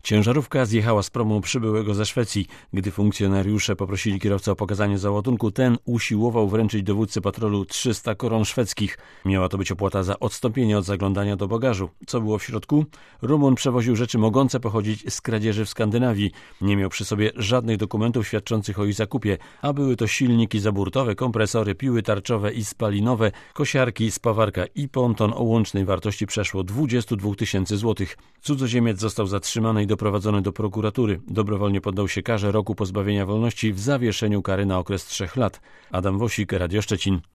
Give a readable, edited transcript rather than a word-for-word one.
Ciężarówka zjechała z promu przybyłego ze Szwecji. Gdy funkcjonariusze poprosili kierowcę o pokazanie załadunku, ten usiłował wręczyć dowódcy patrolu 300 koron szwedzkich. Miała to być opłata za odstąpienie od zaglądania do bagażu. Co było w środku? Rumun przewoził rzeczy mogące pochodzić z kradzieży w Skandynawii. Nie miał przy sobie żadnych dokumentów świadczących o ich zakupie, a były to silniki zaburtowe, kompresory, piły tarczowe i spalinowe, kosiarki, spawarka i ponton o łącznej wartości przeszło 22 000 złotych. Cudzoziemiec został zatrzymany i doprowadzony do prokuratury. Dobrowolnie poddał się karze roku pozbawienia wolności w zawieszeniu kary na okres 3 lat. Adam Wosik, Radio Szczecin.